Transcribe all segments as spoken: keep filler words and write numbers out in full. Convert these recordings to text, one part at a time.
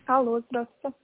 Алло, здравствуйте.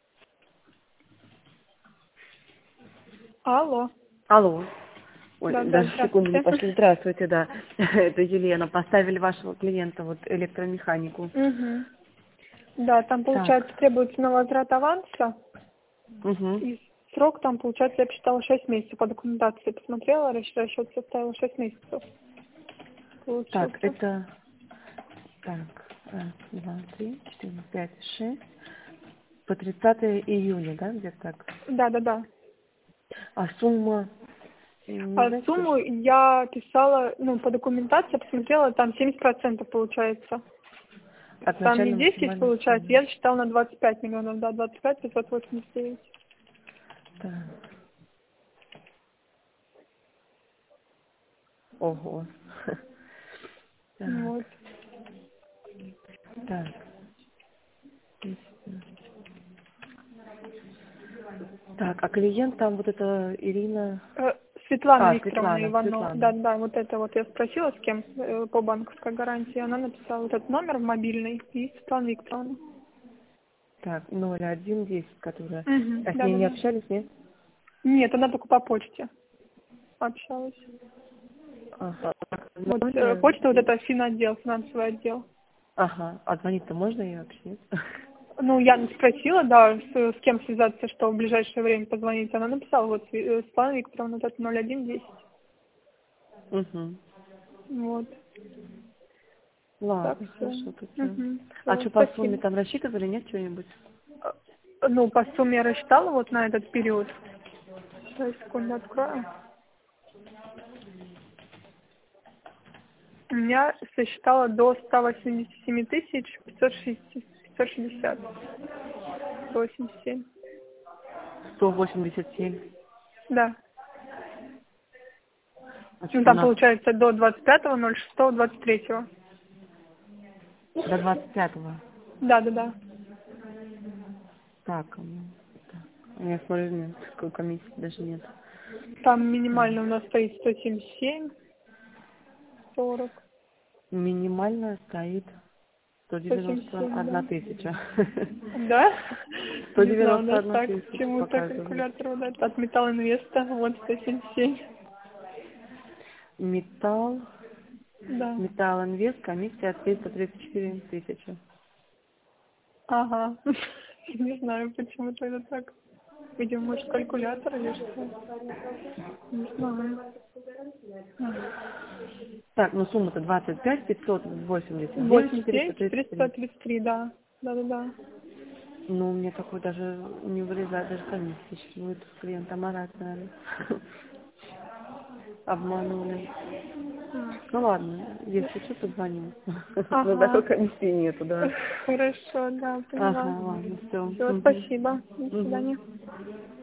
Алло. Алло. Ой, Да, да, даже секунду не здравствуйте. пошли. Здравствуйте, да. Это Елена. Поставили вашего клиента, вот, электромеханику. Угу. Да, там, Так. получается, требуется на возврат аванса. Угу. И срок там, получается, я посчитала шесть месяцев. По документации посмотрела, расч- расчет составил шесть месяцев. Так, Получился. это... Так, раз, два, три, четыре, пять, шесть. По тридцатое июня, да, где-то так? Да, да, да. А сумма... Не А знаете, сумму скажите? я писала, ну, по документации посмотрела, там семьдесят процентов получается. От Там не начальной десять максимальной получается, суммы. я считала на двадцать пять миллионов, да, двадцать пять пятьсот восемьдесят девять. Так. Ого. Так, Вот. так. Так, а клиент там вот это Ирина... Э, Светлана А, Викторовна Светлана, Иванова. Да, Светлана. да, вот это вот я спросила, с кем э, по банковской гарантии. Она написала вот этот номер мобильный и Светлана Викторовна. Так, ноль один десять, которая... Угу, А с да, ней да, не да. общались, нет? Нет, она только по почте общалась. Ага. Вот э, Нормально? почта вот это финотдел, финансовый отдел. Ага. А звонить-то можно ей вообще, нет? Ну, я спросила, да, с, с кем связаться, что в ближайшее время позвонить. Она написала, вот, э, Светлана Викторовна, вот это ноль один десять. Угу. Вот. Так, Ладно, все. хорошо тогда. Угу. А Все, что, по сумме спасибо. там рассчитывали, нет чего-нибудь? Э, Ну, по сумме я рассчитала вот на этот период. Сейчас, секунду, открою. У меня сосчитала до ста восьмидесяти семи тысяч пятьсот шестьдесят. сто восемьдесят семь. сто восемьдесят семь. Да. Ну, Значит, у там нас получается до двадцать пятого ноль шестого двадцать третьего. до двадцать пятого. Да, да, да. Так, ну, так. У меня, смотрю, нет, такой комиссии даже нет. Там Так. минимально у нас стоит сто семьдесят семь сорок. Минимально стоит сто сто девяносто семьдесят семь, одна да. тысяча. Да? Сто Не знаю, у девяносто нас одна так тысяча почему-то показывает. калькулятор вот этот от Металл Инвеста, вот сто семьдесят семь. Металл, Да. Металл Инвест, комиссия триста тридцать четыре тысячи. Ага. Не знаю, почему тогда так. Видимо, может, калькулятор или что. Не знаю. Так, ну сумма-то двадцать пять пятьсот восемьдесят девять восемьдесят четыреста девять тридцать четыреста три. тридцать три, да. Да-да-да. Ну, мне такой даже не вылезает, даже комиссия. Сейчас будет клиента марать, наверное. Обманули. А, Ну ладно, если что, позвоню. Но такой ага. комиссии нету, да. Хорошо, да, поняла. Ага, ладно, все. Все, спасибо. До Угу. свидания.